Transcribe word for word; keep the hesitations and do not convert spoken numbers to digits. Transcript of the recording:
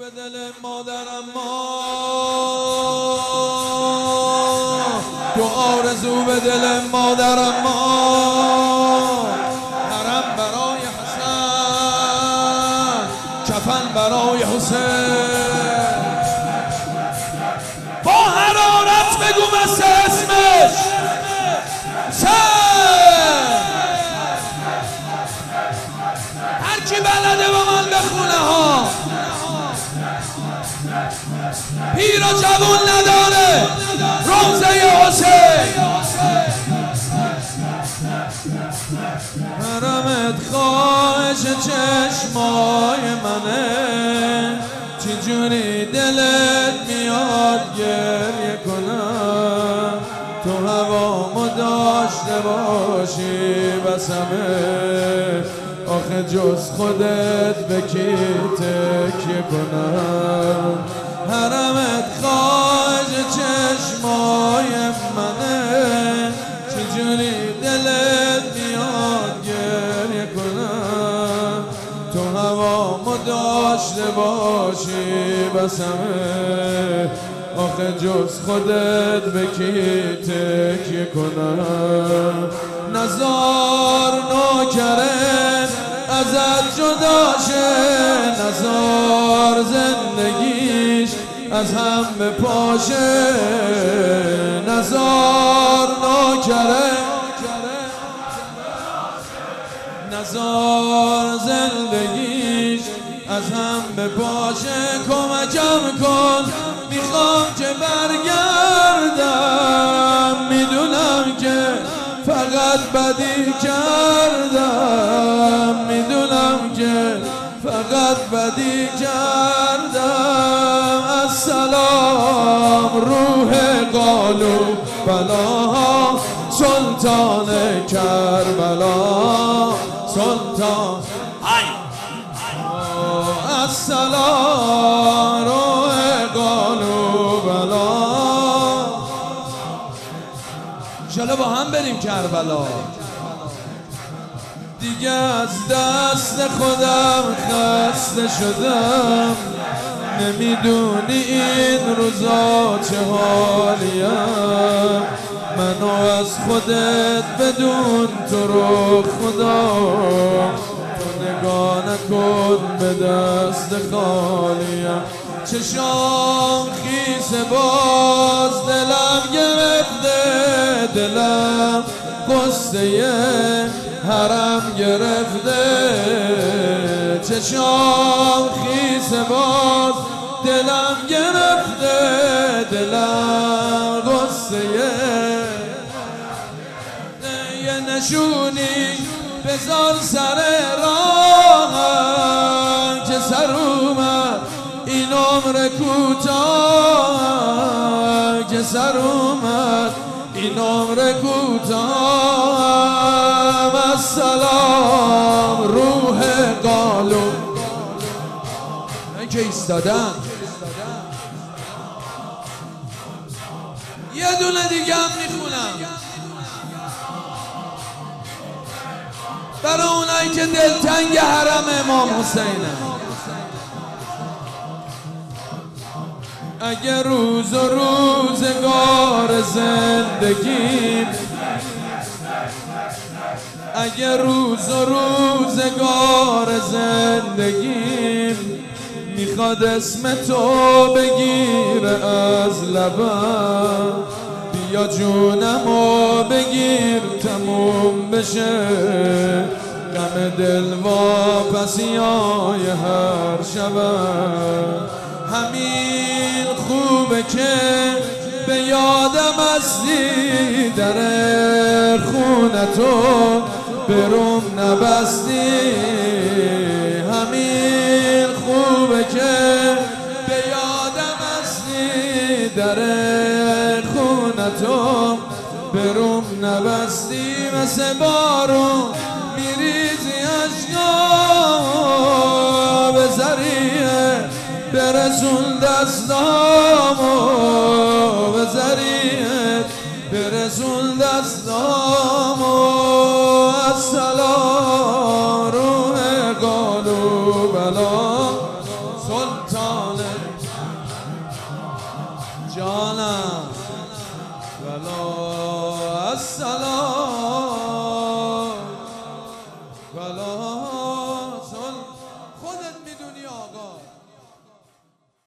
به دل مادرم ما، تو آرزو به دل مادرم ما، حرم برای حسن، کفن برای حسین. با حرارت بگو مثل اسمش هر کی بلده با من بخونه ها. پیر و جوون نداره روزه حسین. حرمت خواهش چشمای منه، چی جوری دلت میاد گریه کنم. تو هوامو داشته باشی بسمه، آخه جز خودت به کی تکیه کنم. حرمت خواهش چشمای منه، چجوری دلت میاد گریه کنم. تو هوامو داشته باشی بسمه، آخه جز خودت به کی تکیه کنم. نزار نوکره ازت جدا شه، نزار زندگیش از هم بپاشه. نزار نوکره نزار زندگیش از هم بپاشه. کمکم کن میخوام که برگردم، میدونم که فقط بدی کردم، میدونم که فقط بدی کردم. السلام روح قالو بلاها، سلطان کربلا سلطان. السلام روح قالو بلا. انشالله با هم بریم کربلا. دیگه از دست خودم خسته شدم، نمیدونی این روزا چه حالیم. منو از خودت بدون تو رو خدا، تو نگاه نکن به دست خالیم. چشام خیسه باز دلم گرفته، دلم قصه حرم گرفته. چشام خیسه باز دلم گرفته، دلم قصه یه نشونی بذار سر راهم، که سر اومد این عمر کوتاه، که سر اومد این عمر کوتاه. السلام روح قالو. این که ایستادن یه دونه دیگه هم میخونم برای اونایی که دلتنگ حرم امام حسینه. اگه روز و روزگار زندگیم، اگه روز و روزگار زندگیم میخواد اسم تو بگیر از لبم، بیا جونمو بگیر تموم بشه. غم دل واپسیای هر شبم، همین خوبه که به یادم هستی، در خونتو برم نبستی. همین خوبه که به یادم هستی، در خونتو برم نبستی. مثل بارون میریزی اشکا، به ذریعه برسون دستامو، به ذریعه برسون دستامو. السلام روح قالو بلا سلطان جانم ولا السلام